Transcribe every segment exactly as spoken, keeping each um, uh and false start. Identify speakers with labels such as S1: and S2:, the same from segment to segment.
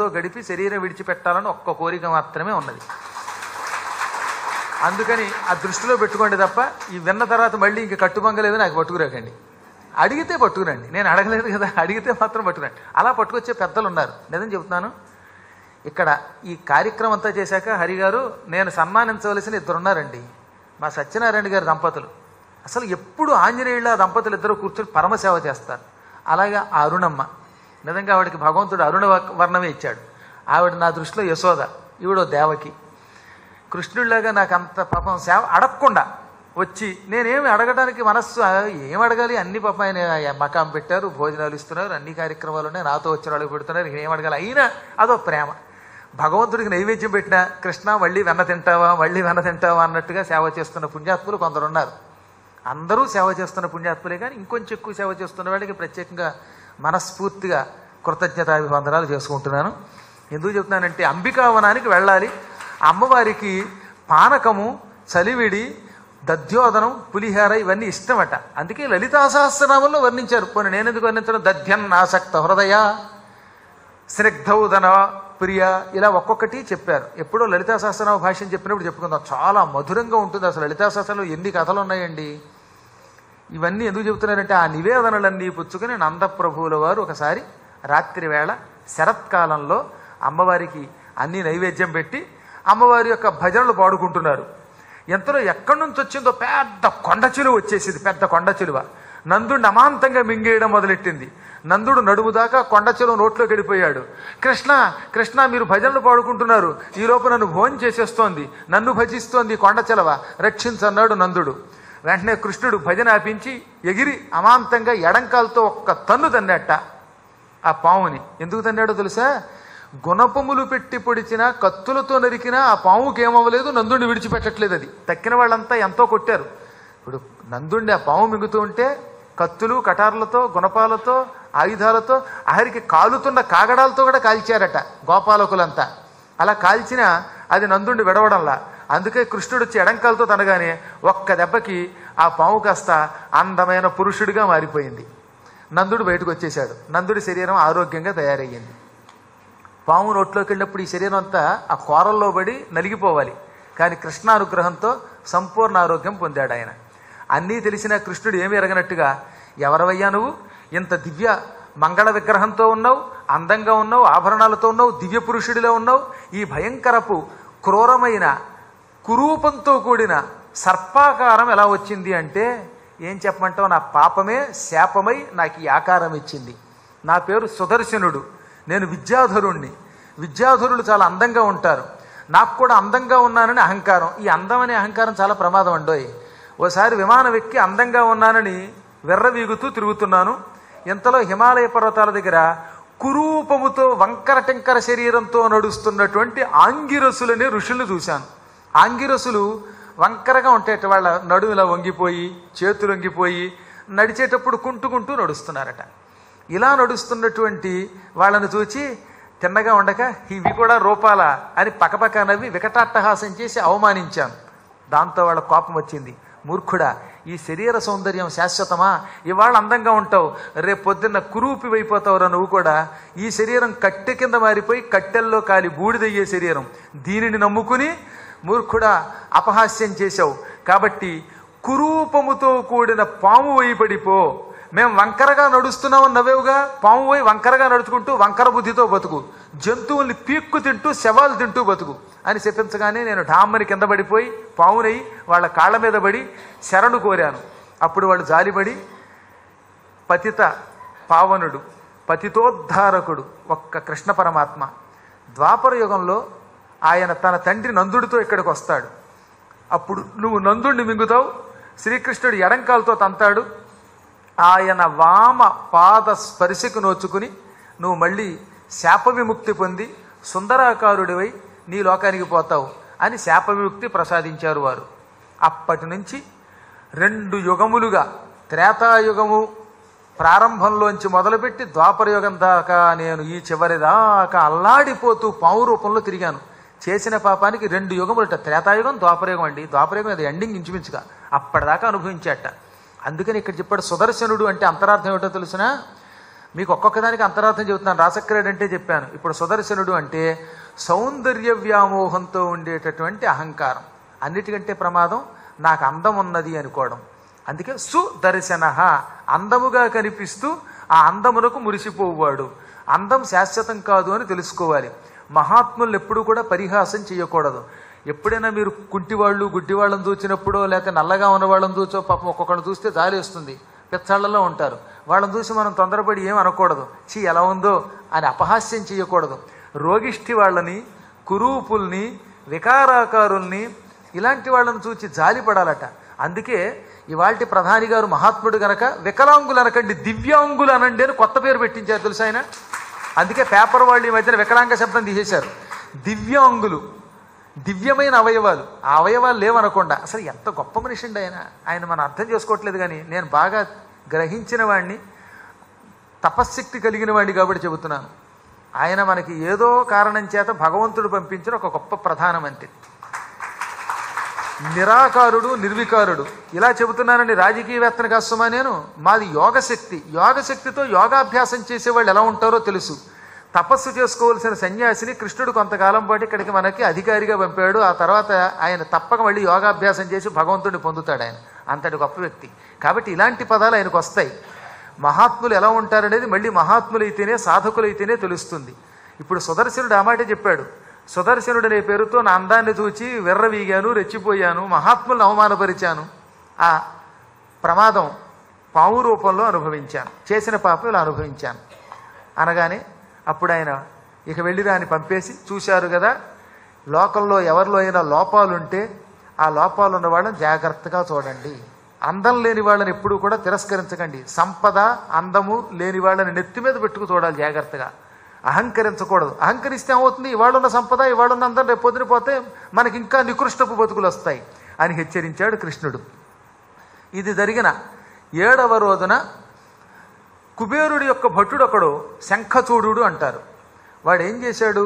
S1: గడిపి శరీరం విడిచిపెట్టాలని ఒక్క కోరిక మాత్రమే ఉన్నది. అందుకని ఆ దృష్టిలో పెట్టుకోండి తప్ప ఈ విన్న తర్వాత మళ్ళీ ఇంక కట్టుబంగలేదు నాకు పట్టుకురాకండి. అడిగితే పట్టుకురండి, నేను అడగలేదు కదా, అడిగితే మాత్రం పట్టుకురండి. అలా పట్టుకొచ్చే పెద్దలు ఉన్నారు, నిజం చెబుతున్నాను. ఇక్కడ ఈ కార్యక్రమం అంతా చేశాక హరిగారు నేను సన్మానించవలసిన ఇద్దరు ఉన్నారండి, మా సత్యనారాయణ గారి దంపతులు. అసలు ఎప్పుడు ఆంజనేయుళ్ళ దంపతులు ఇద్దరు కూర్చొని పరమసేవ చేస్తారు. అలాగే ఆ అరుణమ్మ, నిజంగా ఆవిడకి భగవంతుడు అరుణ వర్ణమే ఇచ్చాడు. ఆవిడ నా దృష్టిలో యశోద, ఈవిడో దేవకి. కృష్ణుడిలాగా నాకు అంత పాపం సేవ అడగకుండా వచ్చి నేనేమి అడగడానికి మనస్సు ఏం అడగాలి, అన్ని పాపం ఆయన మకాం పెట్టారు, భోజనాలు ఇస్తున్నారు, అన్ని కార్యక్రమాలు ఉన్నాయి, నాతో వచ్చిన వాళ్ళకి పెడుతున్నారు, ఏం అడగాలి. అయినా అదో ప్రేమ. భగవంతుడికి నైవేద్యం పెట్టినా కృష్ణ మళ్ళీ వెన్న తింటావా మళ్ళీ వెన్న తింటావా అన్నట్టుగా సేవ చేస్తున్న పుణ్యాత్ములు కొందరు ఉన్నారు. అందరూ సేవ చేస్తున్న పుణ్యాత్ములే, కానీ ఇంకొంచెం ఎక్కువ సేవ చేస్తున్న వాళ్ళకి ప్రత్యేకంగా మనస్ఫూర్తిగా కృతజ్ఞతాభివందనాలు చేసుకుంటున్నాను. ఎందుకు చెప్తున్నానంటే అంబికావనానికి వెళ్ళాలి. అమ్మవారికి పానకము, చలివిడి, దధ్యోదనం, పులిహార ఇవన్నీ ఇష్టమట. అందుకే లలితా సహస్రనామంలో వర్ణించారు. పోనీ నేనెందుకు వర్ణించడం, దధ్యన్నాసక్త హృదయ, స్నిగ్ధౌదన ప్రియ, ఇలా ఒక్కొక్కటి చెప్పారు. ఎప్పుడో లలితా సహస్రనామ భాష్యం చెప్పినప్పుడు చెప్పుకుందాం. చాలా మధురంగా ఉంటుంది. అసలు లలితా సహస్రంలో ఎన్ని కథలు ఉన్నాయండి. ఇవన్నీ ఎందుకు చెబుతున్నారంటే ఆ నివేదనలన్నీ పుచ్చుకొని నందప్రభువుల వారు ఒకసారి రాత్రి వేళ శరత్కాలంలో అమ్మవారికి అన్ని నైవేద్యం పెట్టి అమ్మవారి యొక్క భజనలు పాడుకుంటున్నారు. ఎంతలో ఎక్కడి నుంచి వచ్చిందో పెద్ద కొండ చిలువ వచ్చేసింది, పెద్ద కొండ చిలువ. నందుడిని అమాంతంగా మింగేయడం మొదలెట్టింది. నందుడు నడుము దాకా కొండ చిలువ నోట్లోకి వెళ్ళిపోయాడు. కృష్ణ కృష్ణ మీరు భజనలు పాడుకుంటున్నారు, ఈ లోపు నన్ను భోజనం చేసేస్తోంది, నన్ను భజిస్తోంది కొండ చిలవ, రక్షించన్నాడు నందుడు. వెంటనే కృష్ణుడు భజన ఆపించి ఎగిరి అమాంతంగా ఎడంకాలతో ఒక్క తన్ను తన్నట్ట ఆ పావుని. ఎందుకు తన్నాడో తెలుసా? గుణపములు పెట్టి పొడిచినా కత్తులతో నరికినా ఆ పాముకి ఏమవ్వలేదు, నందుడిని విడిచిపెట్టట్లేదు. అది తక్కిన వాళ్ళంతా ఎంతో కొట్టారు. ఇప్పుడు నందుడిని ఆ పాము మింగుతూ ఉంటే కత్తులు కటార్లతో గుణపాలతో ఆయుధాలతో ఆఖరికి కాలుతున్న కాగడాలతో కూడా కాల్చారట గోపాలకులంతా. అలా కాల్చినా అది నందుడిని విడవడంలా. అందుకే కృష్ణుడు వచ్చి ఎడంకాలతో తనగానే ఒక్క దెబ్బకి ఆ పాము కాస్త అందమైన పురుషుడిగా మారిపోయింది. నందుడు బయటకు వచ్చేశాడు. నందుడి శరీరం ఆరోగ్యంగా తయారయ్యింది. పాము నోట్లోకి వెళ్ళినప్పుడు ఈ శరీరం అంతా ఆ కోరల్లో పడి నలిగిపోవాలి, కానీ కృష్ణానుగ్రహంతో సంపూర్ణ ఆరోగ్యం పొందాడు ఆయన. అన్నీ తెలిసిన కృష్ణుడు ఏమీ ఎరగనట్టుగా, ఎవరవయ్యా నువ్వు, ఇంత దివ్య మంగళ విగ్రహంతో ఉన్నావు, అందంగా ఉన్నావు, ఆభరణాలతో ఉన్నావు, దివ్య పురుషుడిలో ఉన్నావు, ఈ భయంకరపు క్రూరమైన కురూపంతో కూడిన సర్పాకారం ఎలా వచ్చింది అంటే, ఏం చెప్పమంటావు, నా పాపమే శాపమై నాకు ఈ ఆకారం ఇచ్చింది. నా పేరు సుదర్శనుడు, నేను విద్యాధరుణ్ణి. విద్యాధరులు చాలా అందంగా ఉంటారు, నాకు కూడా అందంగా ఉన్నానని అహంకారం. ఈ అందం అనే అహంకారం చాలా ప్రమాదం అండోయ్. ఓసారి విమానం ఎక్కి అందంగా ఉన్నానని వెర్రవీగుతూ తిరుగుతున్నాను. ఇంతలో హిమాలయ పర్వతాల దగ్గర కురూపముతో వంకర టెంకర శరీరంతో నడుస్తున్నటువంటి ఆంగిరసులనే ఋషులు చూశాను. ఆంగిరసులు వంకరగా ఉంటాయట, వాళ్ళ నడుము ఇలా వంగిపోయి చేతులు వంగిపోయి నడిచేటప్పుడు కుంటుకుంటూ నడుస్తున్నారట. ఇలా నడుస్తున్నటువంటి వాళ్ళను చూచి తిన్నగా ఉండక ఇవి కూడా రూపాల అని పకపక నవ్వి వికటాట్టహాసం చేసి అవమానించాను. దాంతో వాళ్ళ కోపం వచ్చింది. మూర్ఖుడా, ఈ శరీర సౌందర్యం శాశ్వతమా? ఇవాళ అందంగా ఉంటావు, రేపు పొద్దున్న కురూపి అయిపోతావురా నువ్వు కూడా. ఈ శరీరం కట్టె కింద మారిపోయి కట్టెల్లో కాలి బూడిదయ్యే శరీరం, దీనిని నమ్ముకుని మూర్ఖుడా అపహాస్యం చేశావు. కాబట్టి కురూపముతో కూడిన పాము వైపడిపో. మేము వంకరగా నడుస్తున్నామని నవ్వేవుగా, పాము పోయి వంకరగా నడుచుకుంటూ వంకర బుద్ధితో బతుకు, జంతువుల్ని పీక్కు తింటూ శవాలు తింటూ బతుకు అని చెప్పించగానే నేను ఢామ్మని కింద పడిపోయి పావునై వాళ్ళ కాళ్ళ మీద పడి శరణు కోరాను. అప్పుడు వాళ్ళు జాలిపడి పతిత పావనుడు, పతితోద్ధారకుడు ఒక్క కృష్ణ పరమాత్మ. ద్వాపర యుగంలో ఆయన తన తండ్రి నందుడితో ఇక్కడికి వస్తాడు. అప్పుడు నువ్వు నందుడిని మింగుతావు, శ్రీకృష్ణుడు ఎడంకాలతో తంతాడు. ఆయన వామ పాద స్పర్శకు నోచుకుని నువ్వు మళ్ళీ శాప విముక్తి పొంది సుందరాకారుడివై నీ లోకానికి పోతావు అని శాప విముక్తి ప్రసాదించారు వారు. అప్పటి నుంచి రెండు యుగములుగా, త్రేతాయుగము ప్రారంభంలోంచి మొదలుపెట్టి ద్వాపర యుగం దాకా నేను ఈ చివరి దాకా అల్లాడిపోతూ పాము రూపంలో తిరిగాను. చేసిన పాపానికి రెండు యుగములట, త్రేతాయుగం ద్వాపరయుగం అండి. ద్వాపరయుగం అది ఎండింగ్ ఇంచుమించుగా అప్పటిదాకా అనుభవించాట. అందుకని ఇక్కడ చెప్పాడు సుదర్శనుడు అంటే అంతరార్థం ఏమిటో తెలుసిన, మీకు ఒక్కొక్కదానికి అంతరార్థం చెబుతున్నాను. రాసక్రేయుడు అంటే చెప్పాను. ఇప్పుడు సుదర్శనుడు అంటే సౌందర్య వ్యామోహంతో ఉండేటటువంటి అహంకారం. అన్నిటికంటే ప్రమాదం నాకు అందం ఉన్నది అనుకోవడం. అందుకే సుదర్శన, అందముగా కనిపిస్తూ ఆ అందమునకు మురిసిపోవాడు. అందం శాశ్వతం కాదు అని తెలుసుకోవాలి. మహాత్ములు ఎప్పుడూ కూడా పరిహాసం చేయకూడదు. ఎప్పుడైనా మీరు కుంటివాళ్ళు గుడ్డివాళ్ళని చూచినప్పుడో లేకపోతే నల్లగా ఉన్న వాళ్ళని చూచో, పాపం ఒక్కొక్కరిని చూస్తే జాలేస్తుంది, పిచ్చాళ్లలో ఉంటారు, వాళ్ళని చూసి మనం తొందరపడి ఏం అనకూడదు. చీ ఎలా ఉందో అని అపహాస్యం చేయకూడదు. రోగిష్టి వాళ్ళని, కురూపుల్ని, వికారాకారుల్ని, ఇలాంటి వాళ్ళని చూచి జాలిపడాలట. అందుకే ఇవాల్టి ప్రధాని గారు మహాత్ముడు గనక వికలాంగులు అనకండి, దివ్యాంగులు అనండి అని కొత్త పేరు పెట్టించారు తెలుసు ఆయన. అందుకే పేపర్ వాళ్ళు ఈ మధ్యన వికలాంగ శబ్దం తీసేశారు. దివ్యాంగులు, దివ్యమైన అవయవాలు. ఆ అవయవాలు లేవనకుండా అసలు ఎంత గొప్ప మనిషి అండి ఆయన. ఆయన మనం అర్థం చేసుకోవట్లేదు. కానీ నేను బాగా గ్రహించిన వాడిని, తపశ్శక్తి కలిగిన వాడిని కాబట్టి చెబుతున్నాను. ఆయన మనకి ఏదో కారణం చేత భగవంతుడు పంపించిన ఒక గొప్ప ప్రధానమంత్రి. నిరాకారుడు, నిర్వికారుడు. ఇలా చెబుతున్నానండి రాజకీయవేత్తను కాస్తుమా నేను. మాది యోగశక్తి. యోగశక్తితో యోగాభ్యాసం చేసేవాళ్ళు ఎలా ఉంటారో తెలుసు. తపస్సు చేసుకోవాల్సిన సన్యాసిని కృష్ణుడు కొంతకాలం పాటు ఇక్కడికి మనకి అధికారిగా పంపాడు. ఆ తర్వాత ఆయన తప్పక మళ్ళీ యోగాభ్యాసం చేసి భగవంతుడిని పొందుతాడు. ఆయన అంతటి గొప్ప వ్యక్తి. కాబట్టి ఇలాంటి పదాలు ఆయనకు వస్తాయి. మహాత్ములు ఎలా ఉంటారనేది మళ్ళీ మహాత్ములైతేనే, సాధకులైతేనే తెలుస్తుంది. ఇప్పుడు సుదర్శనుడు ఆ మాట చెప్పాడు. సుదర్శనుడు అనే పేరుతో నా అందాన్ని చూచి విర్రవీగాను, రెచ్చిపోయాను, మహాత్ములను అవమానపరిచాను, ఆ ప్రమాదం పాము రూపంలో అనుభవించాను, చేసిన పాపం ఇలా అనుభవించాను అనగానే అప్పుడు ఆయన ఇక వెళ్ళిరా అని పంపేసి, చూశారు కదా లోకంలో ఎవరిలో అయినా లోపాలుంటే ఆ లోపాలు ఉన్న వాళ్ళని జాగ్రత్తగా చూడండి. అందం లేని వాళ్ళని ఎప్పుడూ కూడా తిరస్కరించకండి. సంపద, అందము లేని వాళ్ళని నెత్తి మీద పెట్టుకు చూడాలి జాగ్రత్తగా. అహంకరించకూడదు. అహంకరిస్తే ఏమవుతుంది, ఇవాళున్న సంపద ఇవాళున్న అందం రేపు పొద్దునపోతే మనకి ఇంకా నికృష్టపు బతుకులు వస్తాయి అని హెచ్చరించాడు కృష్ణుడు. ఇది జరిగిన ఏడవ రోజున కుబేరుడి యొక్క భటుడు ఒకడు, శంఖచూడు అంటారు. వాడు ఏం చేశాడు,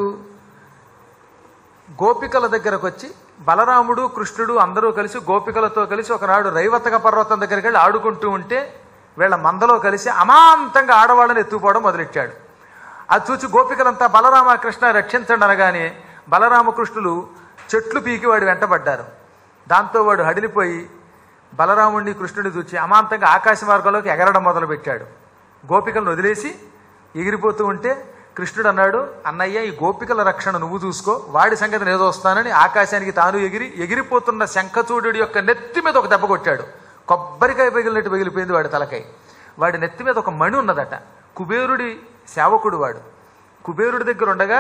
S1: గోపికల దగ్గరకు వచ్చి, బలరాముడు కృష్ణుడు అందరూ కలిసి గోపికలతో కలిసి ఒకనాడు రైవతక పర్వతం దగ్గరికి వెళ్ళి ఆడుకుంటూ ఉంటే వీళ్ళ మందలో కలిసి అమాంతంగా ఆడవాళ్ళని ఎత్తుకుపోవడం మొదలెట్టాడు. అది చూసి గోపికలంతా బలరామకృష్ణ రక్షించండి అనగానే బలరామకృష్ణులు చెట్లు పీకి వాడు వెంటబడ్డారు. దాంతో వాడు హడిలిపోయి బలరాముడిని కృష్ణుడిని చూచి అమాంతంగా ఆకాశ మార్గంలోకి ఎగరడం మొదలుపెట్టాడు. గోపికలను వదిలేసి ఎగిరిపోతూ ఉంటే కృష్ణుడు అన్నాడు, అన్నయ్య ఈ గోపికల రక్షణ నువ్వు చూసుకో, వాడి సంగతి ఏదో వస్తానని ఆకాశానికి తాను ఎగిరి ఎగిరిపోతున్న శంఖచూడు యొక్క నెత్తి మీద ఒక దెబ్బ కొట్టాడు. కొబ్బరికాయ పగిలినట్టు పగిలిపోయింది వాడి తలకాయ. వాడి నెత్తి మీద ఒక మణి ఉన్నదట. కుబేరుడి సేవకుడు వాడు. కుబేరుడి దగ్గర ఉండగా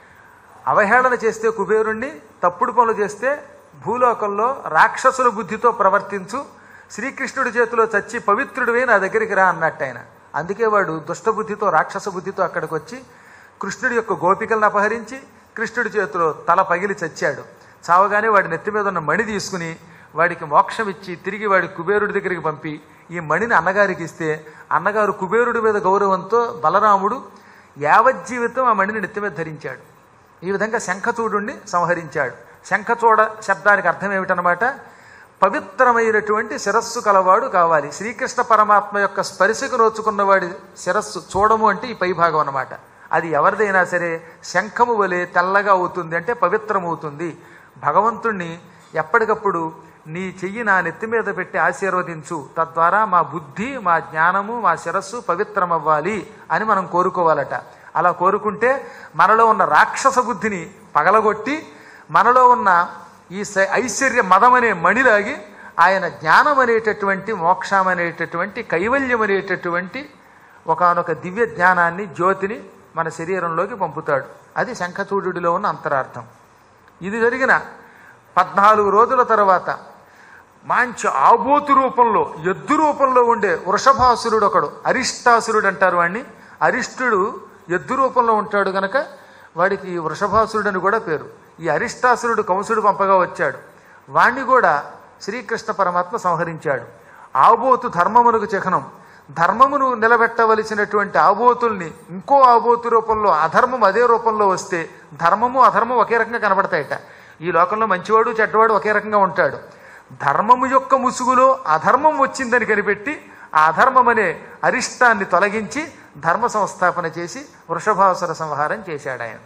S1: అవహేళన చేస్తే కుబేరుణ్ణి, తప్పుడు పనులు చేస్తే భూలోకంలో రాక్షసుల బుద్ధితో ప్రవర్తించు, శ్రీకృష్ణుడి చేతిలో చచ్చి పవిత్రుడివే నా దగ్గరికి రా అన్నట్టు ఆయన. అందుకే వాడు దుష్టబుద్ధితో, రాక్షస బుద్ధితో అక్కడికి వచ్చి కృష్ణుడి యొక్క గోపికలను అపహరించి కృష్ణుడి చేతిలో తల పగిలి చచ్చాడు. చావగానే వాడి నెత్తి మీద ఉన్న మణి తీసుకుని వాడికి మోక్షం ఇచ్చి తిరిగి వాడి కుబేరుడి దగ్గరికి పంపి ఈ మణిని అన్నగారికి ఇస్తే అన్నగారు కుబేరుడి మీద గౌరవంతో బలరాముడు యావజ్జీవితం ఆ మణిని నెత్తి మీద ధరించాడు. ఈ విధంగా శంఖచూడుణ్ణి సంహరించాడు. శంఖచూడ శబ్దానికి అర్థం ఏమిటనమాట, పవిత్రమైనటువంటి శిరస్సు కలవాడు కావాలి. శ్రీకృష్ణ పరమాత్మ యొక్క స్పర్శకు నోచుకున్నవాడి శిరస్సు చూడము అంటే ఈ పైభాగం అన్నమాట. అది ఎవరిదైనా సరే శంఖము వలె తెల్లగా అవుతుంది, అంటే పవిత్రమవుతుంది. భగవంతుణ్ణి ఎప్పటికప్పుడు నీ చెయ్యి నా నెత్తి మీద పెట్టి ఆశీర్వదించు, తద్వారా మా బుద్ధి, మా జ్ఞానము, మా శిరస్సు పవిత్రమవ్వాలి అని మనం కోరుకోవాలట. అలా కోరుకుంటే మనలో ఉన్న రాక్షస బుద్ధిని పగలగొట్టి మనలో ఉన్న ఈ ఐశ్వర్య మదం అనే మణిలాగి ఆయన జ్ఞానం అనేటటువంటి, మోక్షం అనేటటువంటి, కైవల్యం అనేటటువంటి ఒకానొక దివ్య జ్ఞానాన్ని, జ్యోతిని మన శరీరంలోకి పంపుతాడు. అది శంఖచూడుడిలో ఉన్న అంతరార్థం. ఇది జరిగిన పద్నాలుగు రోజుల తర్వాత మంచి ఆబోతు రూపంలో, ఎద్దు రూపంలో ఉండే వృషభాసురుడు ఒకడు, అరిష్టాసురుడు అంటారు వాడిని. అరిష్టుడు ఎద్దు రూపంలో ఉంటాడు గనక వాడికి వృషభాసురుడు అని కూడా పేరు. ఈ అరిష్టాసురుడు కంసుడు పంపగా వచ్చాడు. వాణ్ణి కూడా శ్రీకృష్ణ పరమాత్మ సంహరించాడు. ఆబోతు ధర్మమునకు చిహ్నం. ధర్మమును నిలబెట్టవలసినటువంటి ఆబోతుల్ని ఇంకో ఆబోతు రూపంలో, అధర్మం అదే రూపంలో వస్తే ధర్మము అధర్మం ఒకే రకంగా కనబడతాయట. ఈ లోకంలో మంచివాడు చెడ్డవాడు ఒకే రకంగా ఉంటాడు. ధర్మము యొక్క ముసుగులో అధర్మం వచ్చిందని కనిపెట్టి ఆ అధర్మం అనే అరిష్టాన్ని తొలగించి ధర్మ సంస్థాపన చేసి వృషభాసుర సంహారం చేశాడు ఆయన.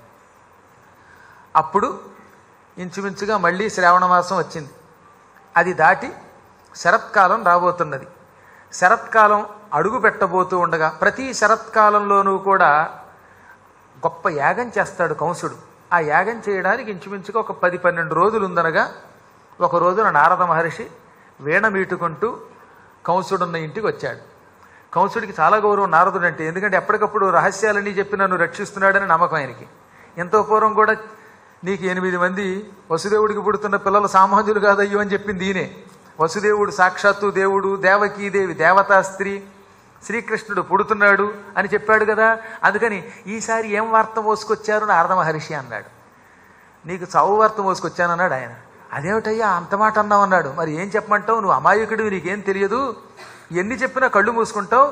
S1: అప్పుడు ఇంచుమించుగా మళ్ళీ శ్రావణ మాసం వచ్చింది. అది దాటి శరత్కాలం రాబోతున్నది. శరత్కాలం అడుగు పెట్టబోతూ ఉండగా ప్రతి శరత్కాలంలోనూ కూడా గొప్ప యాగం చేస్తాడు కంసుడు. ఆ యాగం చేయడానికి ఇంచుమించుగా ఒక పది పన్నెండు రోజులు ఉందనగా ఒక రోజున నారద మహర్షి వీణ మీటుకుంటూ కంసుడున్న ఇంటికి వచ్చాడు. కంసుడికి చాలా గౌరవం నారదుడు అంటే, ఎందుకంటే ఎప్పటికప్పుడు రహస్యాలన్నీ చెప్పి నన్ను రక్షిస్తున్నాడని నమ్మకం ఆయనకి. ఎంతో పూర్వం కూడా నీకు ఎనిమిది మంది వసుదేవుడికి పుడుతున్న పిల్లలు సామాన్యులు కాదయ్యో అని చెప్పింది ఈయనే. వసుదేవుడు సాక్షాత్తు దేవుడు, దేవకీదేవి దేవతా స్త్రీ, శ్రీకృష్ణుడు పుడుతున్నాడు అని చెప్పాడు కదా. అందుకని ఈసారి ఏం వార్త మోసుకొచ్చారు నారద మహర్షి అన్నాడు. నీకు చావు వార్త మోసుకొచ్చానన్నాడు ఆయన. అదేమిటయ్యా అంత మాట అన్నావు అన్నాడు. మరి ఏం చెప్పమంటావు, నువ్వు అమాయకుడివి, నీకేం తెలియదు, ఎన్ని చెప్పినా కళ్ళు మూసుకుంటావు.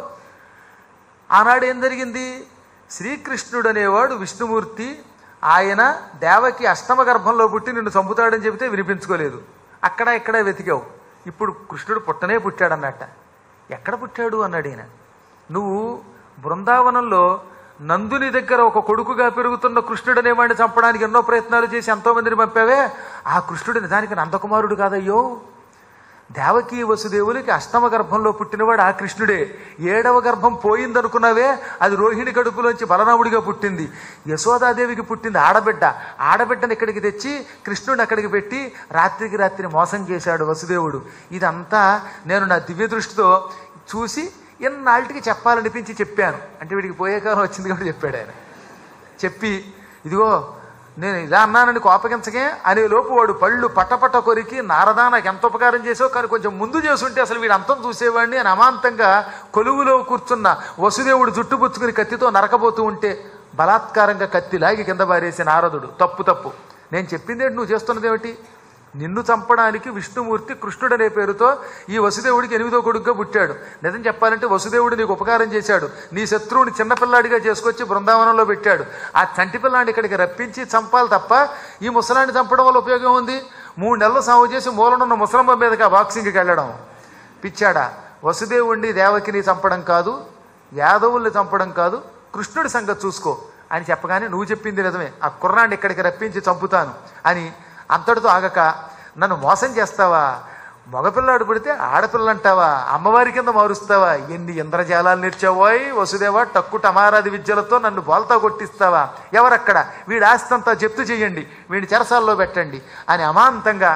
S1: ఆనాడు ఏం జరిగింది, శ్రీకృష్ణుడు అనేవాడు విష్ణుమూర్తి, ఆయన దేవకి అష్టమ గర్భంలో పుట్టి నిన్ను చంపుతాడని చెబితే వినిపించుకోలేదు. అక్కడ ఇక్కడ వెతికావు, ఇప్పుడు కృష్ణుడు పుట్టనే పుట్టాడన్నట్ట. ఎక్కడ పుట్టాడు అన్నాడు ఈయన. నువ్వు బృందావనంలో నందుని దగ్గర ఒక కొడుకుగా పెరుగుతున్న కృష్ణుడు అనేవాడిని చంపడానికి ఎన్నో ప్రయత్నాలు చేసి ఎంతోమందిని పంపావే, ఆ కృష్ణుడు నిజానికి నందకుమారుడు కాదయ్యో. దేవకీ వసుదేవులకి అష్టమ గర్భంలో పుట్టినవాడు ఆ కృష్ణుడే. ఏడవ గర్భం పోయిందనుకున్నావే, అది రోహిణి కడుపులోంచి బలరాముడిగా పుట్టింది. యశోదాదేవికి పుట్టింది ఆడబిడ్డ. ఆడబిడ్డను ఇక్కడికి తెచ్చి కృష్ణుడిని అక్కడికి పెట్టి రాత్రికి రాత్రి మోసం చేశాడు వసుదేవుడు. ఇదంతా నేను నా దివ్య దృష్టితో చూసి ఎన్నాళ్ళకి చెప్పాలనిపించి చెప్పాను. అంటే వీడికి పోయే కాలం వచ్చింది కాబట్టి చెప్పాడు ఆయన. చెప్పి ఇదిగో నేను ఇలా అన్నానని కోపగించకే అనే లోపు వాడు పళ్ళు పట్టపట్ట కొరికి, నారదా నాకు ఎంత ఉపకారం చేసావు, కానీ కొంచెం ముందు చేసుంటే అసలు వీడు అంతం చూసేవాడిని అని అమాంతంగా కొలువులో కూర్చున్న వసుదేవుడు జుట్టుపుచ్చుకుని కత్తితో నరకబోతూ ఉంటే బలాత్కారంగా కత్తి లాగి కింద పారేసి నారదుడు, తప్పు తప్పు, నేను చెప్పిందేంటి, నువ్వు చేస్తున్నది ఏమిటి, నిన్ను చంపడానికి విష్ణుమూర్తి కృష్ణుడు అనే పేరుతో ఈ వసుదేవుడికి ఎనిమిదో కొడుకుగా పుట్టాడు. నిజం చెప్పాలంటే వసుదేవుడు నీకు ఉపకారం చేశాడు. నీ శత్రువుని చిన్నపిల్లాడిగా చేసుకొచ్చి బృందావనంలో పెట్టాడు. ఆ చంటి పిల్లాడిని ఇక్కడికి రప్పించి చంపాలి తప్ప ఈ ముసలాన్ని చంపడం వల్ల ఉపయోగం ఉంది. మూడు నెలలు సాగు చేసి మూలనున్న ముసలమ్మ మీదకి ఆ బాక్సింగ్కి వెళ్ళడం. పిచ్చాడా, వసుదేవుణ్ణి దేవకిని చంపడం కాదు, యాదవుల్ని చంపడం కాదు, కృష్ణుడి సంగతి చూసుకో అని చెప్పగానే నువ్వు చెప్పింది నిజమే, ఆ కుర్రాన్ని ఇక్కడికి రప్పించి చంపుతాను అని అంతటితో ఆగక, నన్ను మోసం చేస్తావా, మగపిల్లాడు పుడితే ఆడపిల్ల అంటావా, అమ్మవారి కింద మారుస్తావా, ఎన్ని ఇంద్రజాలాలు నేర్చావోయ్ వసుదేవా, టక్కు టమారాది విద్యలతో నన్ను బోల్తా కొట్టిస్తావా, ఎవరక్కడ, వీడి ఆస్తంతా జప్తు చేయండి, వీడి చెరసాల్లో పెట్టండి అని అమాంతంగా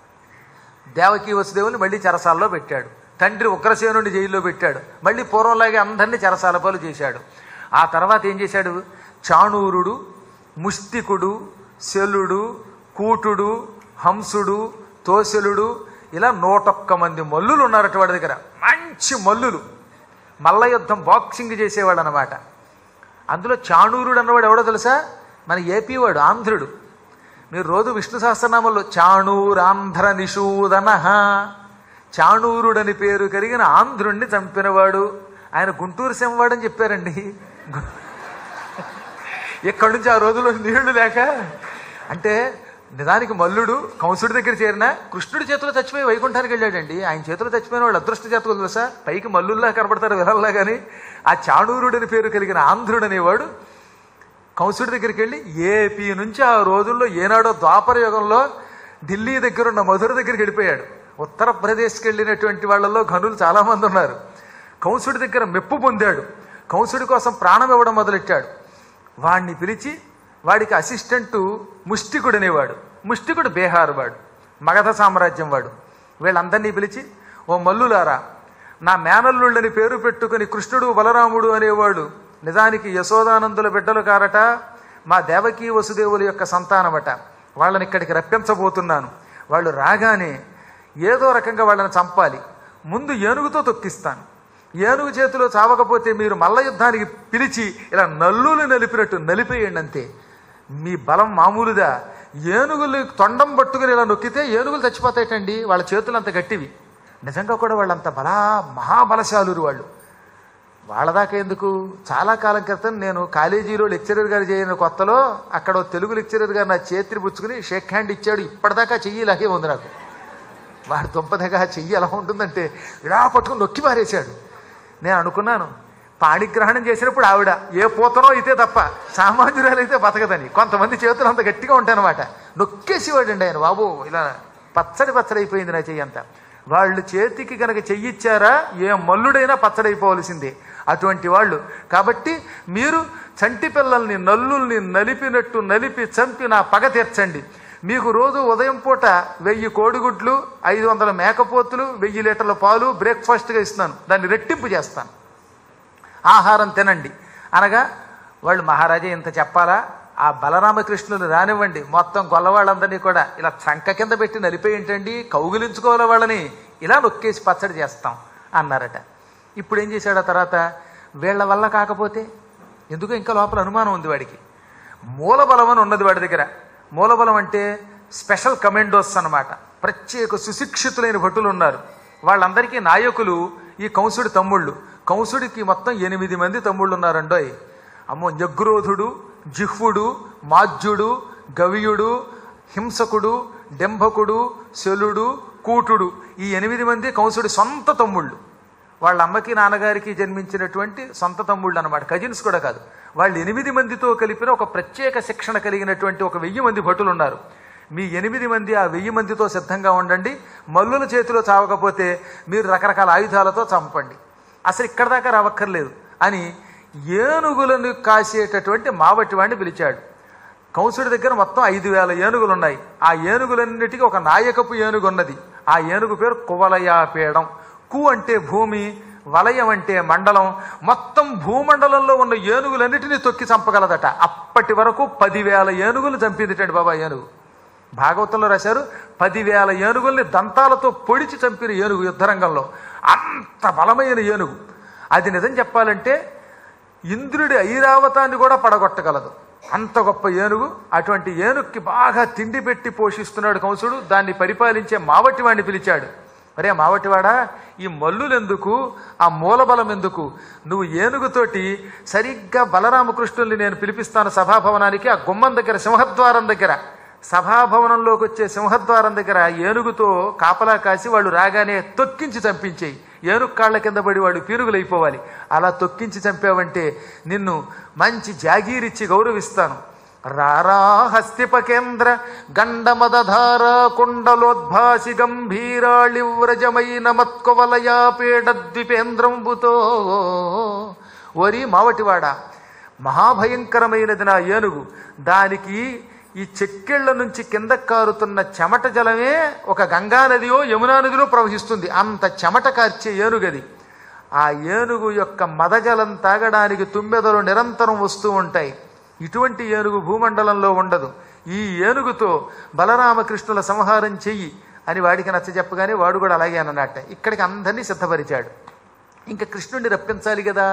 S1: దేవకీ వసుదేవుని మళ్ళీ చెరసాల్లో పెట్టాడు. తండ్రి ఉగ్రసేనుడిని జైల్లో పెట్టాడు. మళ్ళీ పూర్వంలాగే అందరినీ చెరసాల పాలు చేశాడు. ఆ తర్వాత ఏం చేశాడు, చాణూరుడు, ముష్టికుడు, శలుడు, కూటుడు, హంసుడు, తోశలుడు, ఇలా నూటొక్క మంది మల్లులు ఉన్నారట వాడి దగ్గర. మంచి మల్లులు, మల్ల యుద్ధం బాక్సింగ్ చేసేవాడు అనమాట. అందులో చాణూరుడు అన్నవాడు ఎవడో తెలుసా, మన ఏపీ వాడు, ఆంధ్రుడు. మీరు రోజు విష్ణు సహస్రనామంలో చాణూరాంధ్ర నిషూదన, చాణూరుడని పేరు కలిగిన ఆంధ్రుణ్ణి చంపినవాడు. ఆయన గుంటూరు సెంవాడని చెప్పారండి. ఇక్కడి నుంచి ఆ రోజుల్లో నీళ్లు లేక, అంటే నిజానికి మల్లుడు కంసుడి దగ్గర చేరిన కృష్ణుడి చేతిలో చచ్చిపోయి వైకుంఠానికి వెళ్ళాడండి. ఆయన చేతిలో చచ్చిపోయిన వాళ్ళు అదృష్ట జాతకులు తెలుసా, పైకి మల్లుల్లా కనబడతారు విలల్లా. కానీ ఆ చాణూరుడని పేరు కలిగిన ఆంధ్రుడు అనేవాడు కంసుడి దగ్గరికి వెళ్ళి ఏపీ నుంచి ఆ రోజుల్లో ఏనాడో ద్వాపర యుగంలో ఢిల్లీ దగ్గర ఉన్న మధుర దగ్గరికి వెళ్ళిపోయాడు. ఉత్తరప్రదేశ్కి వెళ్ళినటువంటి వాళ్ళల్లో ఘనులు చాలామంది ఉన్నారు. కంసుడి దగ్గర మెప్పు పొందాడు. కంసుడి కోసం ప్రాణం ఇవ్వడం మొదలెట్టాడు. వాడిని పిలిచి, వాడికి అసిస్టెంటు ముష్టికుడు అనేవాడు. ముష్టికుడు బీహార్ వాడు, మగధ సామ్రాజ్యం వాడు. వీళ్ళందరినీ పిలిచి, ఓ మల్లులారా, నా మేనల్లుళ్ళని పేరు పెట్టుకుని కృష్ణుడు బలరాముడు అనేవాడు నిజానికి యశోదానందుల బిడ్డలు కారట, మా దేవకీ వసుదేవుల యొక్క సంతానమట. వాళ్ళని ఇక్కడికి రప్పించబోతున్నాను. వాళ్ళు రాగానే ఏదో రకంగా వాళ్ళని చంపాలి. ముందు ఏనుగుతో తొక్కిస్తాను. ఏనుగు చేతిలో చావకపోతే మీరు మల్ల యుద్ధానికి పిలిచి ఇలా నల్లులు నలిపినట్టు నలిపేయండి అంతే. మీ బలం మామూలుదా, ఏనుగులు తొండం పట్టుకుని ఇలా నొక్కితే ఏనుగులు చచ్చిపోతాయటండి, వాళ్ళ చేతులు అంత గట్టివి. నిజంగా కూడా వాళ్ళంత బలా మహాబలశాలురు వాళ్ళు. వాళ్ళదాకా ఎందుకు, చాలా కాలం క్రితం నేను కాలేజీలో లెక్చరర్ గారు చేయని కొత్తలో అక్కడ తెలుగు లెక్చరర్ గారు నా చేతిని పుచ్చుకుని షేక్ హ్యాండ్ ఇచ్చాడు. ఇప్పటిదాకా చెయ్యి ఇలాగే ఉంది నాకు. వాడి దుంపదగా చెయ్యి ఎలా ఉంటుందంటే ఇలా పట్టుకుని నొక్కి మారేశాడు. నేను అనుకున్నాను, పాణిగ్రహణం చేసినప్పుడు ఆవిడ ఏ పూతనో అయితే తప్ప సామాన్యురాలైతే బతకదని. కొంతమంది చేతులు అంత గట్టిగా ఉంటాయన్నమాట. నొక్కేసేవాడండి ఆయన. బాబు ఇలా పచ్చడి పచ్చడి అయిపోయింది నా చెయ్యి అంతా. వాళ్ళు చేతికి కనుక చెయ్యిచ్చారా ఏ మల్లుడైనా పచ్చడైపోవలసిందే అటువంటి వాళ్ళు. కాబట్టి మీరు చంటి పిల్లల్ని నల్లుల్ని నలిపినట్టు నలిపి చంపి నా పగ తీర్చండి. మీకు రోజు ఉదయం పూట వెయ్యి కోడిగుడ్లు, ఐదు వందల మేకపోతులు, వెయ్యి లీటర్ల పాలు బ్రేక్ఫాస్ట్గా ఇస్తున్నాను, దాన్ని రెట్టింపు చేస్తాను, ఆహారం తినండి అనగా వాళ్ళు మహారాజా ఇంత చెప్పాలా, ఆ బలరామకృష్ణులు రానివ్వండి, మొత్తం గొల్లవాళ్ళందరినీ కూడా ఇలా చంక కింద పెట్టి నలిపేయంటండి, కౌగిలించుకోవాలి వాళ్ళని, ఇలా నొక్కేసి పచ్చడి చేస్తాం అన్నారట. ఇప్పుడు ఏం చేశాడు ఆ తర్వాత? వీళ్ళ వల్ల కాకపోతే ఎందుకు ఇంకా లోపల అనుమానం ఉంది వాడికి. మూలబలం అని ఉన్నది వాడి దగ్గర. మూలబలం అంటే స్పెషల్ కమాండోస్ అన్నమాట. ప్రత్యేక సుశిక్షితులైన భటులు ఉన్నారు. వాళ్ళందరికీ నాయకులు ఈ కంసుడి తమ్ముళ్ళు. కంసుడికి మొత్తం ఎనిమిది మంది తమ్ముళ్ళు ఉన్నారండోయ్. అమ్మో, జగ్రోధుడు, జిహ్వుడు, మాజ్యుడు, గవియుడు, హింసకుడు, డెంభకుడు, శలుడు, కూటుడు, ఈ ఎనిమిది మంది కంసుడి సొంత తమ్ముళ్ళు. వాళ్ళ అమ్మకి నాన్నగారికి జన్మించినటువంటి సొంత తమ్ముళ్ళు అన్నమాట, కజిన్స్ కూడా కాదు. వాళ్ళు ఎనిమిది మందితో కలిపిన ఒక ప్రత్యేక శిక్షణ కలిగినటువంటి ఒక వెయ్యి మంది భటులు ఉన్నారు. మీ ఎనిమిది మంది ఆ వెయ్యి మందితో సిద్ధంగా ఉండండి. మల్లుల చేతిలో చావకపోతే మీరు రకరకాల ఆయుధాలతో చంపండి, అసలు ఇక్కడ దాకా రావక్కర్లేదు అని ఏనుగులను కాసేటటువంటి మావటి వాడిని పిలిచాడు. కంసుడి దగ్గర మొత్తం ఐదు వేల ఏనుగులు ఉన్నాయి. ఆ ఏనుగులన్నిటికీ ఒక నాయకపు ఏనుగు ఉన్నది. ఆ ఏనుగు పేరు కువలయాపీడం. కు అంటే భూమి, వలయం అంటే మండలం. మొత్తం భూమండలంలో ఉన్న ఏనుగులన్నిటినీ తొక్కి చంపగలదట. అప్పటి వరకు పదివేల ఏనుగులు చంపిందిటండి బాబా ఏనుగు. భాగవతంలో రాశారు, పదివేల ఏనుగుల్ని దంతాలతో పొడిచి చంపిన ఏనుగు యుద్ధరంగంలో. అంత బలమైన ఏనుగు. అది నిజం చెప్పాలంటే ఇంద్రుడి ఐరావతాన్ని కూడా పడగొట్టగలదు, అంత గొప్ప ఏనుగు. అటువంటి ఏనుగుకి బాగా తిండి పెట్టి పోషిస్తున్నాడు కంసుడు. దాన్ని పరిపాలించే మావటివాడిని పిలిచాడు. అరే మావటివాడా, ఈ మల్లులెందుకు, ఆ మూలబలం ఎందుకు? నువ్వు ఏనుగుతోటి సరిగ్గా బలరామకృష్ణుల్ని నేను పిలిపిస్తాను సభాభవనానికి. ఆ గుమ్మం దగ్గర సింహద్వారం దగ్గర, సభాభవనంలోకి వచ్చే సింహద్వారం దగ్గర ఏనుగుతో కాపలా కాసి వాళ్ళు రాగానే తొక్కించి చంపించేయి. ఏనుగు కాళ్ల కింద పడి వాడు పీనుగులు అయిపోవాలి. అలా తొక్కించి చంపావంటే నిన్ను మంచి జాగీరిచ్చి గౌరవిస్తాను. రారా హస్తిపకేంద్ర గండమదధార కుండలోద్భాసి గంభీరాళి వ్రజమైన మత్కొవలయాపేడద్విపేంద్రంబుతో. ఓరి మావటివాడ, మహాభయంకరమైనది నా ఏనుగు. దానికి ఈ చెక్కిళ్ల నుంచి కింద కారుతున్న చెమట జలమే ఒక గంగా నదియో యమునా నదిలో ప్రవహిస్తుంది. అంత చెమట కార్చే ఏనుగది. ఆ ఏనుగు యొక్క మదజలం తాగడానికి తుమ్మెదలు నిరంతరం వస్తూ ఉంటాయి. ఇటువంటి ఏనుగు భూమండలంలో ఉండదు. ఈ ఏనుగుతో బలరామకృష్ణుల సంహారం చెయ్యి అని వాడికి నచ్చ చెప్పగానే వాడు కూడా అలాగే అన్నట్ట. ఇక్కడికి అందరినీ సిద్ధపరిచాడు. ఇంకా కృష్ణుడిని రప్పించాలి కదా.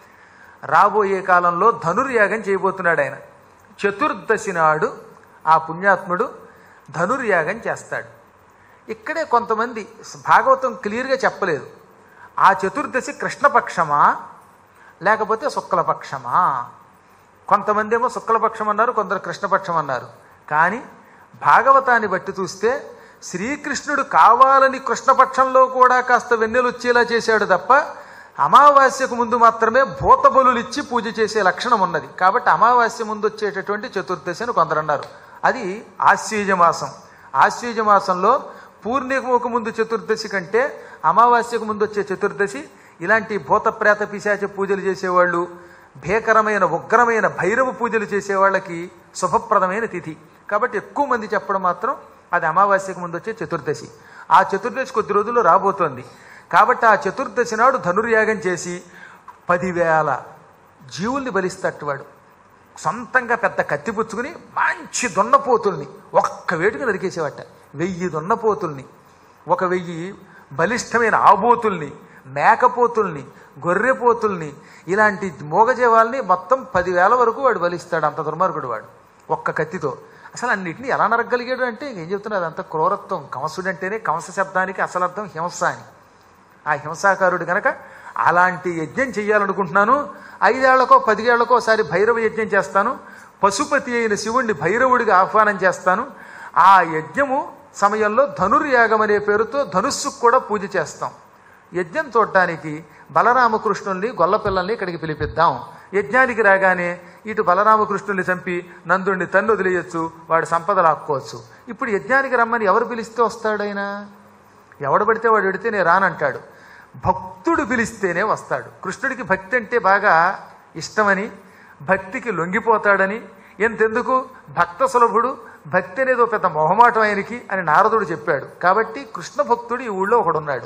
S1: రాబోయే కాలంలో ధనుర్యాగం చేయబోతున్నాడు ఆయన. చతుర్దశి నాడు ఆ పుణ్యాత్ముడు ధనుర్యాగం చేస్తాడు. ఇక్కడే కొంతమంది భాగవతం క్లియర్గా చెప్పలేదు. ఆ చతుర్దశి కృష్ణపక్షమా లేకపోతే శుక్లపక్షమా? కొంతమంది ఏమో శుక్లపక్షం అన్నారు, కొందరు కృష్ణపక్షం అన్నారు. కానీ భాగవతాన్ని బట్టి చూస్తే శ్రీకృష్ణుడు కావాలని కృష్ణపక్షంలో కూడా కాస్త వెన్నెలు వచ్చేలా చేశాడు తప్ప అమావాస్యకు ముందు మాత్రమే భూతబలులు ఇచ్చి పూజ చేసే లక్షణం ఉన్నది. కాబట్టి అమావాస్య ముందు వచ్చేటటువంటి చతుర్దశి అని కొందరు అన్నారు. అది ఆశ్వీజ మాసం. ఆశ్వీజ మాసంలో పూర్ణిమకు ముందు చతుర్దశి కంటే అమావాస్యకు ముందు వచ్చే చతుర్దశి ఇలాంటి భూత ప్రేత పిశాచ పూజలు చేసేవాళ్ళు, భీకరమైన ఉగ్రమైన భైరవ పూజలు చేసేవాళ్ళకి శుభప్రదమైన తిథి. కాబట్టి ఎక్కువ మంది చెప్పడం మాత్రం అది అమావాస్యకు ముందు వచ్చే చతుర్దశి. ఆ చతుర్దశి కొద్ది రోజుల్లో రాబోతోంది. కాబట్టి ఆ చతుర్దశి నాడు ధనుర్యాగం చేసి పదివేల జీవుల్ని బలిస్తట్టువాడు. సొంతంగా పెద్ద కత్తి పుచ్చుకుని మంచి దున్నపోతుల్ని ఒక్క వేటుగా నరికేసేవాట. వెయ్యి దున్నపోతుల్ని, ఒక వెయ్యి బలిష్టమైన ఆబోతుల్ని, మేకపోతుల్ని, గొర్రెపోతుల్ని, ఇలాంటి మూగజీవాల్ని మొత్తం పదివేల వరకు వాడు బలిస్తాడు. అంత దుర్మార్గుడు వాడు ఒక్క కత్తితో. అసలు అన్నిటిని ఎలా నరగలిగాడు అంటే ఏం చెప్తున్నారు, అదంతా క్రూరత్వం. కంసుడంటేనే కంస శబ్దానికి అసలు అర్థం హింస అని. ఆ హింసాకారుడు కనుక అలాంటి యజ్ఞం చెయ్యాలనుకుంటున్నాను. ఐదేళ్లకో పదివేళ్లకో ఒకసారి భైరవ యజ్ఞం చేస్తాను. పశుపతి అయిన శివుణ్ణి భైరవుడిగా ఆహ్వానం చేస్తాను. ఆ యజ్ఞము సమయంలో ధనుర్యాగం అనే పేరుతో ధనుస్సుకు కూడా పూజ చేస్తాం. యజ్ఞం చూడటానికి బలరామకృష్ణుల్ని గొల్లపిల్లల్ని ఇక్కడికి పిలిపిద్దాం. యజ్ఞానికి రాగానే ఇటు బలరామకృష్ణుల్ని చంపి నందుడిని తన్ను వదిలేయచ్చు, వాడు సంపద లాక్కోవచ్చు. ఇప్పుడు యజ్ఞానికి రమ్మని ఎవరు పిలిస్తే వస్తాడైనా? ఎవడు పడితే వాడు ఎడితే నేను రానంటాడు. భక్తుడు పిలిస్తేనే వస్తాడు. కృష్ణుడికి భక్తి అంటే బాగా ఇష్టమని, భక్తికి లొంగిపోతాడని, ఎంతెందుకు భక్త సులభుడు, భక్తి అనేది ఒక పెద్ద మొహమాటం ఆయనకి అని నారదుడు చెప్పాడు. కాబట్టి కృష్ణ భక్తుడు ఈ ఊళ్ళో ఒకడున్నాడు.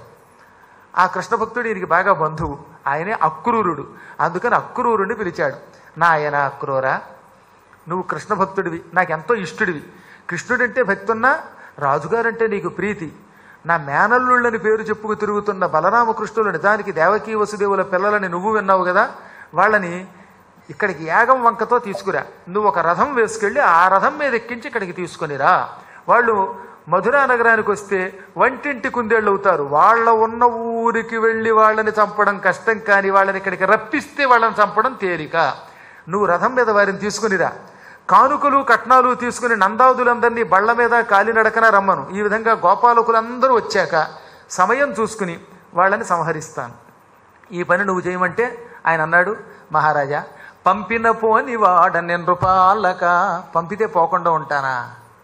S1: ఆ కృష్ణ భక్తుడు ఈయనకి బాగా బంధువు. ఆయనే అక్రూరుడు. అందుకని అక్రూరుడిని పిలిచాడు. నా ఆయన అక్రూరా, నువ్వు కృష్ణ భక్తుడివి, నాకెంతో ఇష్టుడివి. కృష్ణుడంటే భక్తి ఉన్నా రాజుగారంటే నీకు ప్రీతి. నా మేనల్లుళ్ళని పేరు చెప్పుకు తిరుగుతున్న బలరామకృష్ణులు నిజానికి దేవకీ వసుదేవుల పిల్లలని నువ్వు విన్నావు కదా, వాళ్ళని ఇక్కడికి యాగం వంకతో తీసుకురా. నువ్వు ఒక రథం వేసుకెళ్ళి ఆ రథం మీద ఎక్కించి ఇక్కడికి తీసుకొనిరా. వాళ్ళు మధురా నగరానికి వస్తే వంటింటి కుందేళ్ళు అవుతారు. వాళ్ళ ఉన్న ఊరికి వెళ్ళి వాళ్ళని చంపడం కష్టం, కానీ వాళ్ళని ఇక్కడికి రప్పిస్తే వాళ్ళని చంపడం తేలిక. నువ్వు రథం మీద వారిని తీసుకునిరా. కానుకలు కట్నాలు తీసుకుని నందాదులందరినీ బళ్ల మీద కాలినడకన రమ్మను. ఈ విధంగా గోపాలకులందరూ వచ్చాక సమయం చూసుకుని వాళ్ళని సంహరిస్తాను. ఈ పని నువ్వు చేయమంటే ఆయన అన్నాడు, మహారాజా పంపిన పోని వాడ నృపాలక, పంపితే పోకుండా ఉంటానా?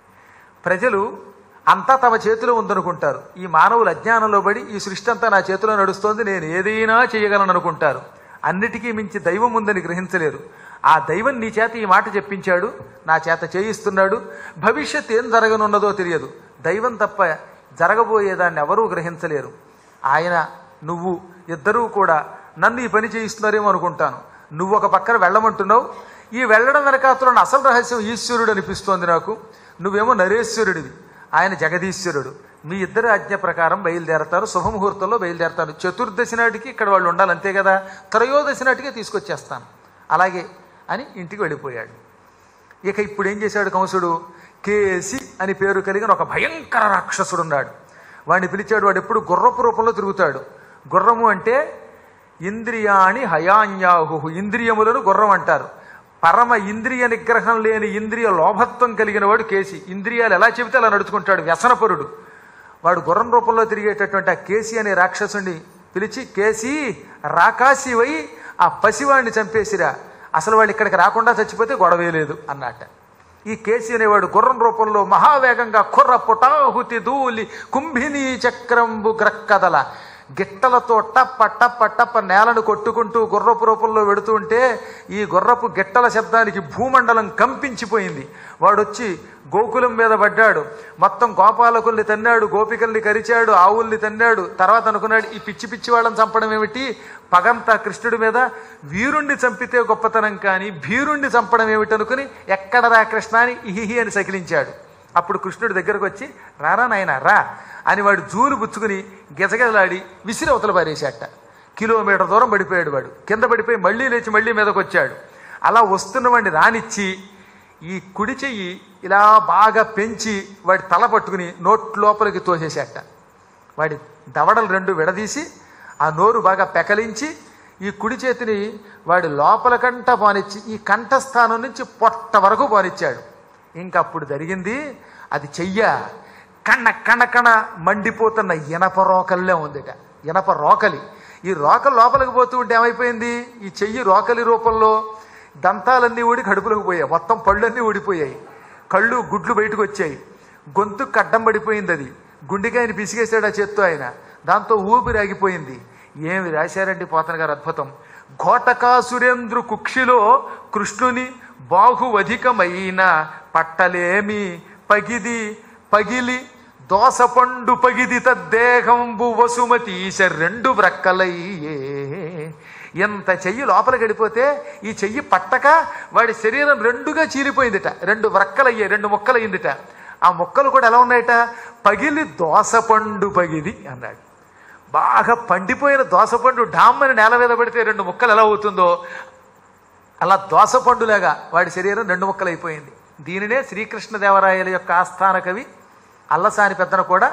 S1: ప్రజలు అంతా తమ చేతిలో ఉందనుకుంటారు. ఈ మానవులు అజ్ఞానంలో పడి ఈ సృష్టి అంతా నా చేతిలో నడుస్తోంది, నేను ఏదైనా చేయగలను అనుకుంటారు. అన్నిటికీ మించి దైవం ఉందని గ్రహించలేరు. ఆ దైవం నీ చేత ఈ మాట చెప్పించాడు, నా చేత చేయిస్తున్నాడు. భవిష్యత్ ఏం జరగనున్నదో తెలియదు. దైవం తప్ప జరగబోయేదాన్ని ఎవరూ గ్రహించలేరు. ఆయన నువ్వు ఇద్దరూ కూడా నన్ను ఈ పని చేయిస్తున్నారేమో అనుకుంటాను. నువ్వు ఒక పక్కన వెళ్ళమంటున్నావు. ఈ వెళ్ళడం వెనకాతున్న అసలు రహస్యం ఈశ్వరుడు అనిపిస్తోంది నాకు. నువ్వేమో నరేశ్వరుడివి, ఆయన జగదీశ్వరుడు. మీ ఇద్దరు ఆజ్ఞ ప్రకారం బయలుదేరతారు. శుభముహూర్తంలో బయలుదేరతారు. చతుర్దశి నాటికి ఇక్కడ వాళ్ళు ఉండాలి, అంతే కదా. త్రయోదశి నాటికే తీసుకొచ్చేస్తాను. అలాగే అని ఇంటికి వెళ్ళిపోయాడు. ఇక ఇప్పుడు ఏం చేశాడు కంసుడు? కేసి అని పేరు కలిగిన ఒక భయంకర రాక్షసుడు ఉన్నాడు. వాడిని పిలిచాడు. వాడు ఎప్పుడు గుర్రపు రూపంలో తిరుగుతాడు. గుర్రము అంటే ఇంద్రియాణి హయాన్యాహు, ఇంద్రియములను గుర్రం అంటారు. పరమ ఇంద్రియ నిగ్రహం లేని ఇంద్రియ లోభత్వం కలిగిన వాడు కేసి. ఇంద్రియాలు ఎలా చెబితే అలా నడుచుకుంటాడు, వ్యసనపరుడు. వాడు గుర్రం రూపంలో తిరిగేటటువంటి ఆ కేసి అనే రాక్షసుని పిలిచి, కేసి రాకాసి వై ఆ పసివాడిని చంపేసిరా, అసలు వాళ్ళు ఇక్కడికి రాకుండా చచ్చిపోతే గొడవే లేదు అన్నట్ట. ఈ కేసి అనేవాడు గుర్రం రూపంలో మహావేగంగా కుర్ర పుటాహుతి దూలి కుంభినీ చక్రంబు గ్రక్కదల గిట్టలతో టప్ప టప్ప టప్ప నేలను కొట్టుకుంటూ గుర్రపు రూపంలో వెడుతూ ఉంటే ఈ గుర్రపు గిట్టల శబ్దానికి భూమండలం కంపించిపోయింది. వాడొచ్చి గోకులం మీద పడ్డాడు. మొత్తం గోపాలకుల్ని తన్నాడు, గోపికల్ని కరిచాడు, ఆవుల్ని తన్నాడు. తర్వాత అనుకున్నాడు, ఈ పిచ్చి పిచ్చి వాళ్ళని చంపడం ఏమిటి, పగంతా కృష్ణుడి మీద. వీరుణ్ణి చంపితే గొప్పతనం కానీ భీరుణ్ణి చంపడం ఏమిటి అనుకుని ఎక్కడరా కృష్ణ అని ఇహిహి అని సకిలించాడు. అప్పుడు కృష్ణుడి దగ్గరకు వచ్చి, రారా నాయన రా అని వాడు జూలు పుచ్చుకుని గిజగిజలాడి విసిరి అవతల పారేశాట. కిలోమీటర్ దూరం పడిపోయాడు వాడు. కింద పడిపోయి మళ్ళీ లేచి మళ్ళీ మీదకి వచ్చాడు. అలా వస్తున్నవాడిని రానిచ్చి ఈ కుడి చెయ్యి ఇలా బాగా పెంచి వాడి తల పట్టుకుని నోట్ లోపలికి తోసేశాట. వాడి దవడలు రెండు విడదీసి ఆ నోరు బాగా పెకలించి ఈ కుడి చేతిని వాడి లోపల కంట పోనిచ్చి ఈ కంఠస్థానం నుంచి పొట్ట వరకు పోనిచ్చాడు. ఇంకప్పుడు జరిగింది, అది చెయ్య కణ కణ కణ మండిపోతున్న ఇనప రోకల్లే ఉందిట. ఇనప రోకలి. ఈ రోకలు లోపలికి పోతూ ఉంటే ఏమైపోయింది, ఈ చెయ్యి రోకలి రూపంలో దంతాలన్నీ ఊడి కడుపులోకి పోయాయి. మొత్తం పళ్ళన్నీ ఊడిపోయాయి. కళ్ళు గుడ్లు బయటకు వచ్చాయి. గొంతు కడ్డం పడిపోయింది. అది గుండెకాయని పిసిగేశాడు ఆ చేత్తో ఆయన. దాంతో ఊపిరి ఆగిపోయింది. ఏమి రాశారండి పోతన గారు, అద్భుతం. ఘోటకాసురేంద్రు కుక్షిలో కృష్ణుని బాహువధికమైన పట్టలేమి పగిది పగిలి దోసపండు పగిది తద్దేహంబు వసుమతీశ రెండు వ్రక్కలయ్యే. ఎంత చెయ్యి లోపలికి వెళ్ళిపోతే ఈ చెయ్యి పట్టక వాడి శరీరం రెండుగా చీలిపోయిందిట. రెండు వ్రక్కలయ్యే, రెండు ముక్కలయ్యిందిట. ఆ ముక్కలు కూడా ఎలా ఉన్నాయట, పగిలి దోసపండు పగిది అన్నాడు. బాగా పండిపోయిన దోసపండు డామ్మని నేల మీద పడితే రెండు ముక్కలు ఎలా అవుతుందో అలా దోసపండులాగా వాడి శరీరం రెండు ముక్కలు అయిపోయింది. దీనినే శ్రీకృష్ణదేవరాయల యొక్క ఆస్థాన కవి అల్లసాని పెద్దన కూడా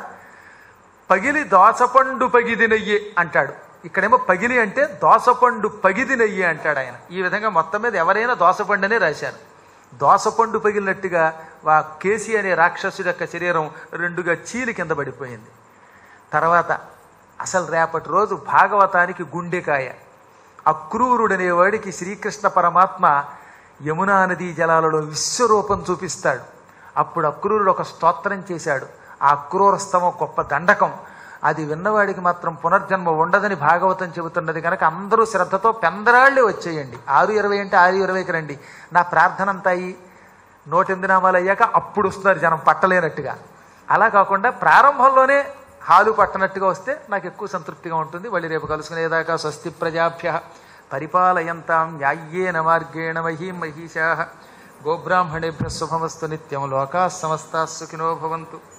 S1: పగిలి దోసపండు పగిదినయ్యే అంటాడు. ఇక్కడేమో పగిలి అంటే దోసపండు పగిదినయ్యే అంటాడు ఆయన. ఈ విధంగా మొత్తం మీద ఎవరైనా దోసపండునే రాశారు. దోసపండు పగిలినట్టుగా వా కేసి అనే రాక్షసుడి యొక్క శరీరం రెండుగా చీలి కింద పడిపోయింది. తర్వాత అసలు రేపటి రోజు భాగవతానికి గుండెకాయ. అక్రూరుడనేవాడికి శ్రీకృష్ణ పరమాత్మ యమునా నదీ జలాలలో విశ్వరూపం చూపిస్తాడు. అప్పుడు అక్రూరుడు ఒక స్తోత్రం చేశాడు. ఆ అక్రూరస్తవం గొప్ప దండకం. అది విన్నవాడికి మాత్రం పునర్జన్మ ఉండదని భాగవతం చెబుతున్నది కనుక అందరూ శ్రద్ధతో పెందరాళ్ళే వచ్చేయండి. ఆరు ఇరవై అంటే ఆరు ఇరవైకి రండి. నా ప్రార్థన అంతా అయ్యి నూటెనిమిది నామాలు అయ్యాక అప్పుడు వస్తున్నారు జనం పట్టలేనట్టుగా. అలా కాకుండా ప్రారంభంలోనే హాలు పట్టనట్టుగా వస్తే నాకు ఎక్కువ సంతృప్తిగా ఉంటుంది. మళ్ళీ రేపు కలుసుకునేదాకా స్వస్తి ప్రజాభ్య పరిపాలయంతాం న్యాయ్యేన మార్గేణ మహీం మహిషాః గోబ్రాహ్మణేభ్యः శుభమస్తు నిత్యం లోకాః సమస్తాః సుఖినో భవంతు.